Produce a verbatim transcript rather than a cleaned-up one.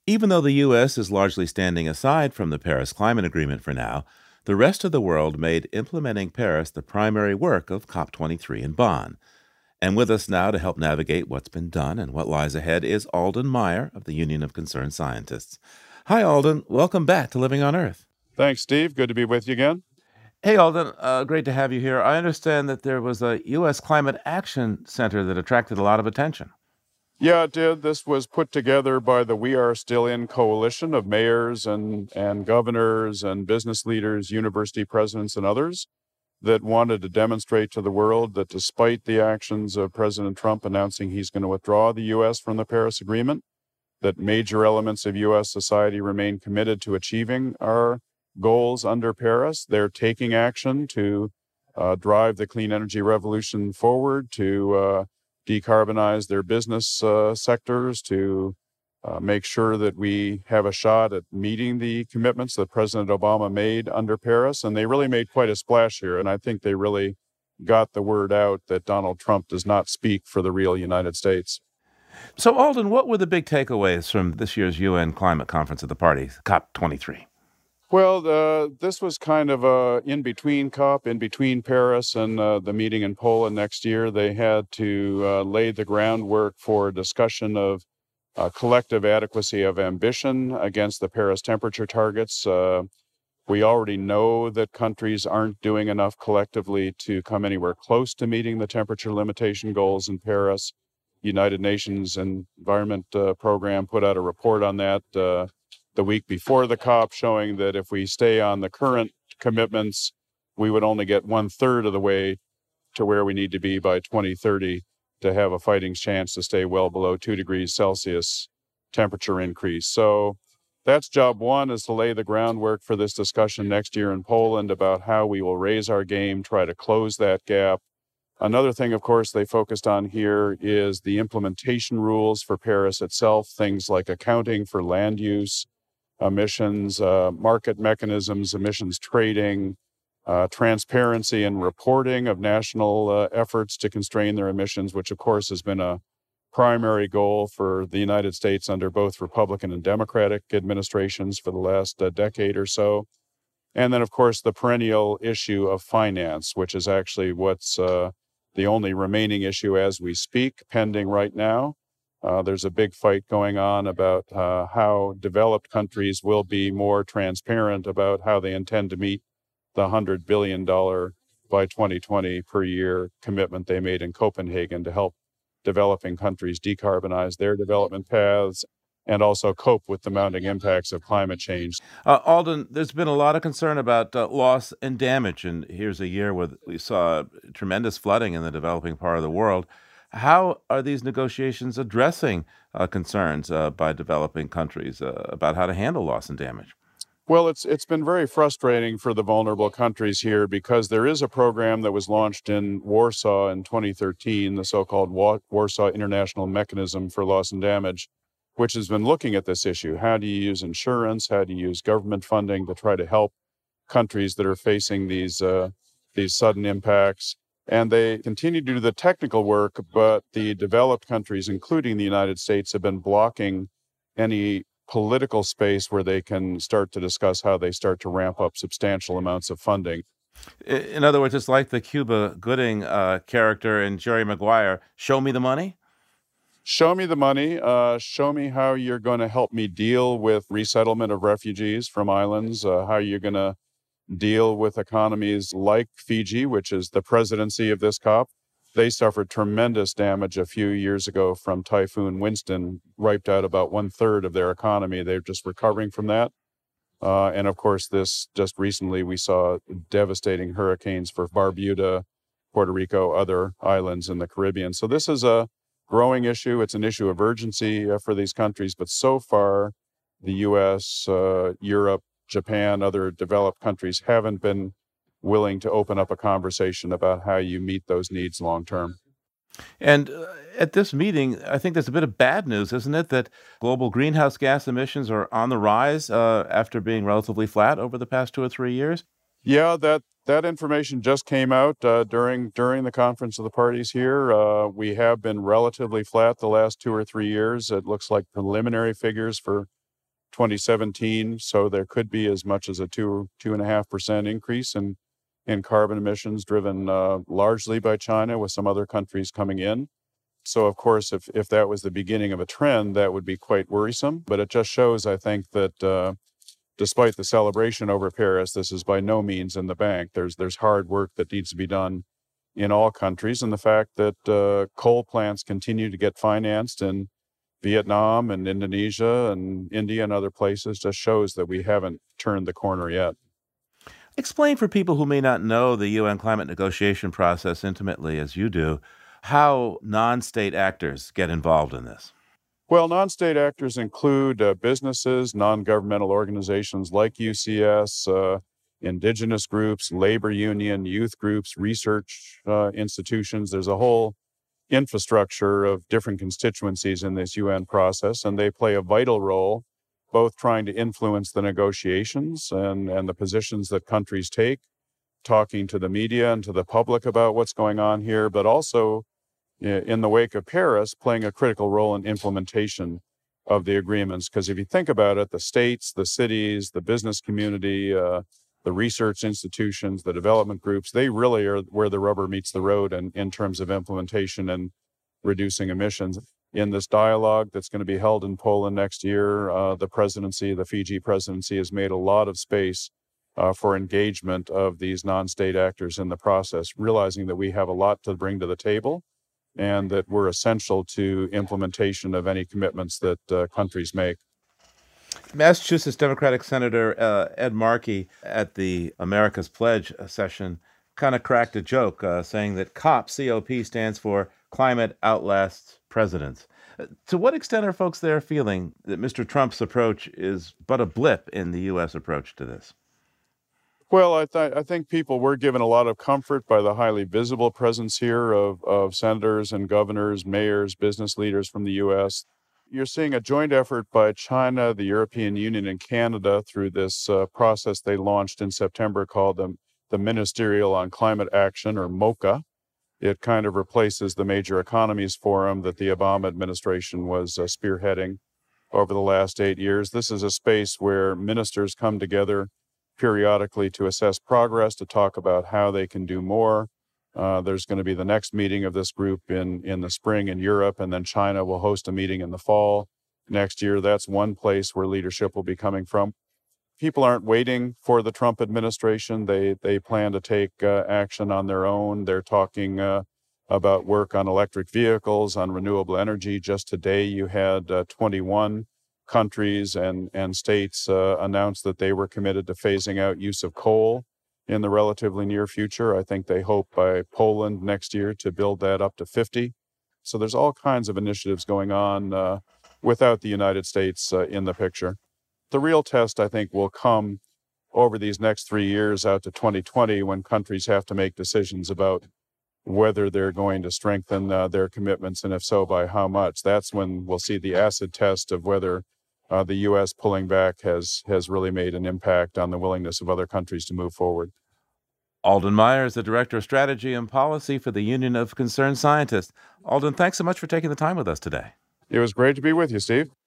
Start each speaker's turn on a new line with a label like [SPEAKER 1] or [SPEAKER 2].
[SPEAKER 1] Even though the U S is largely standing aside from the Paris Climate Agreement for now, the rest of the world made implementing Paris the primary work of COP twenty-three in Bonn. And with us now to help navigate what's been done and what lies ahead is Alden Meyer of the Union of Concerned Scientists. Hi, Alden. Welcome back to Living on Earth.
[SPEAKER 2] Thanks, Steve. Good to be with you again.
[SPEAKER 1] Hey, Alden. Uh, great to have you here. I understand that there was a U S Climate Action Center that attracted a lot of attention.
[SPEAKER 2] Yeah, it did. This was put together by the We Are Still In coalition of mayors and, and governors and business leaders, university presidents, and others that wanted to demonstrate to the world that despite the actions of President Trump announcing he's going to withdraw the U S from the Paris Agreement, that major elements of U S society remain committed to achieving our goals under Paris. They're taking action to uh, drive the clean energy revolution forward, to uh, decarbonize their business uh, sectors, to uh, make sure that we have a shot at meeting the commitments that President Obama made under Paris. And they really made quite a splash here. And I think they really got the word out that Donald Trump does not speak for the real United States.
[SPEAKER 1] So, Alden, what were the big takeaways from this year's U N Climate Conference of the Parties, COP twenty-three?
[SPEAKER 2] Well, uh, this was kind of a in-between COP, in between Paris and uh, the meeting in Poland next year. They had to uh, lay the groundwork for discussion of uh, collective adequacy of ambition against the Paris temperature targets. Uh, we already know that countries aren't doing enough collectively to come anywhere close to meeting the temperature limitation goals in Paris. United Nations Environment uh, Program put out a report on that uh, the week before the COP, showing that if we stay on the current commitments, we would only get one third of the way to where we need to be by twenty thirty to have a fighting chance to stay well below two degrees Celsius temperature increase. So that's job one, is to lay the groundwork for this discussion next year in Poland about how we will raise our game, try to close that gap. Another thing, of course, they focused on here is the implementation rules for Paris itself, things like accounting for land use, emissions, uh, market mechanisms, emissions trading, uh, transparency and reporting of national uh, efforts to constrain their emissions, which, of course, has been a primary goal for the United States under both Republican and Democratic administrations for the last uh, decade or so. And then, of course, the perennial issue of finance, which is actually what's uh, the only remaining issue as we speak, pending right now. Uh, there's a big fight going on about uh, how developed countries will be more transparent about how they intend to meet the one hundred billion dollars by twenty twenty per year commitment they made in Copenhagen to help developing countries decarbonize their development paths and also cope with the mounting impacts of climate change.
[SPEAKER 1] Uh, Alden, there's been a lot of concern about uh, loss and damage, and here's a year where we saw tremendous flooding in the developing part of the world. How are these negotiations addressing uh, concerns uh, by developing countries uh, about how to handle loss and damage?
[SPEAKER 2] Well, it's it's been very frustrating for the vulnerable countries here because there is a program that was launched in Warsaw in twenty thirteen, the so-called Wa- Warsaw International Mechanism for Loss and Damage, which has been looking at this issue. How do you use insurance? How do you use government funding to try to help countries that are facing these uh, these sudden impacts? And they continue to do the technical work, but the developed countries, including the United States, have been blocking any political space where they can start to discuss how they start to ramp up substantial amounts of funding.
[SPEAKER 1] In other words, it's like the Cuba Gooding uh, character in Jerry Maguire, show me the money?
[SPEAKER 2] Show me the money. Uh, show me how you're going to help me deal with resettlement of refugees from islands, uh, how you're going to deal with economies like Fiji, which is the presidency of this COP. They suffered tremendous damage a few years ago from Typhoon Winston, wiped out about one third of their economy. They're just recovering from that. Uh, and of course, this just recently we saw devastating hurricanes for Barbuda, Puerto Rico, other islands in the Caribbean. So this is a growing issue. It's an issue of urgency uh, for these countries. But so far, the U S, uh, Europe, Japan, other developed countries haven't been willing to open up a conversation about how you meet those needs long term.
[SPEAKER 1] And uh, at this meeting, I think there's a bit of bad news, isn't it, that global greenhouse gas emissions are on the rise uh, after being relatively flat over the past two or three years?
[SPEAKER 2] Yeah, that that information just came out uh, during during the conference of the parties here. Uh, we have been relatively flat the last two or three years. It looks like preliminary figures for twenty seventeen. So there could be as much as a two, two and a half percent increase in, in carbon emissions driven uh, largely by China with some other countries coming in. So, of course, if, if that was the beginning of a trend, that would be quite worrisome. But it just shows, I think, that uh, despite the celebration over Paris, this is by no means in the bank. There's there's hard work that needs to be done in all countries. And the fact that uh, coal plants continue to get financed in Vietnam and Indonesia and India and other places just shows that we haven't turned the corner yet.
[SPEAKER 1] Explain for people who may not know the U N climate negotiation process intimately as you do, how non-state actors get involved in this.
[SPEAKER 2] Well, non-state actors include uh, businesses, non-governmental organizations like U C S, uh, indigenous groups, labor union, youth groups, research uh, institutions. There's a whole infrastructure of different constituencies in this U N process, and they play a vital role, both trying to influence the negotiations and, and the positions that countries take, talking to the media and to the public about what's going on here, but also in the wake of Paris, playing a critical role in implementation of the agreements. Because if you think about it, the states, the cities, the business community, uh, the research institutions, the development groups, they really are where the rubber meets the road in, in terms of implementation and reducing emissions. In this dialogue that's going to be held in Poland next year, uh, the presidency, the Fiji presidency, has made a lot of space uh, for engagement of these non-state actors in the process, realizing that we have a lot to bring to the table and that we're essential to implementation of any commitments that uh, countries make.
[SPEAKER 1] Massachusetts Democratic Senator uh, Ed Markey at the America's Pledge session kind of cracked a joke uh, saying that COP, C O P, stands for Climate Outlasts Presidents. Uh, to what extent are folks there feeling that Mister Trump's approach is but a blip in the U S approach to this?
[SPEAKER 2] Well, I, th- I think people were given a lot of comfort by the highly visible presence here of, of senators and governors, mayors, business leaders from the U S. You're seeing a joint effort by China, the European Union, and Canada through this uh, process they launched in September called the, the Ministerial on Climate Action, or MOCA. It kind of replaces the Major Economies Forum that the Obama administration was uh, spearheading over the last eight years. This is a space where ministers come together periodically to assess progress, to talk about how they can do more. Uh, there's going to be the next meeting of this group in, in the spring in Europe, and then China will host a meeting in the fall next year. That's one place where leadership will be coming from. People aren't waiting for the Trump administration. They they plan to take uh, action on their own. They're talking uh, about work on electric vehicles, on renewable energy. Just today, you had uh, twenty-one countries and, and states uh, announced that they were committed to phasing out use of coal in the relatively near future. I think they hope by Poland next year to build that up to fifty. So there's all kinds of initiatives going on uh, without the United States uh, in the picture. The real test, I think, will come over these next three years out to twenty twenty when countries have to make decisions about whether they're going to strengthen uh, their commitments, and if so, by how much. That's when we'll see the acid test of whether uh, the U S pulling back has, has really made an impact on the willingness of other countries to move forward.
[SPEAKER 1] Alden Meyer is the Director of Strategy and Policy for the Union of Concerned Scientists. Alden, thanks so much for taking the time with us today.
[SPEAKER 2] It was great to be with you, Steve.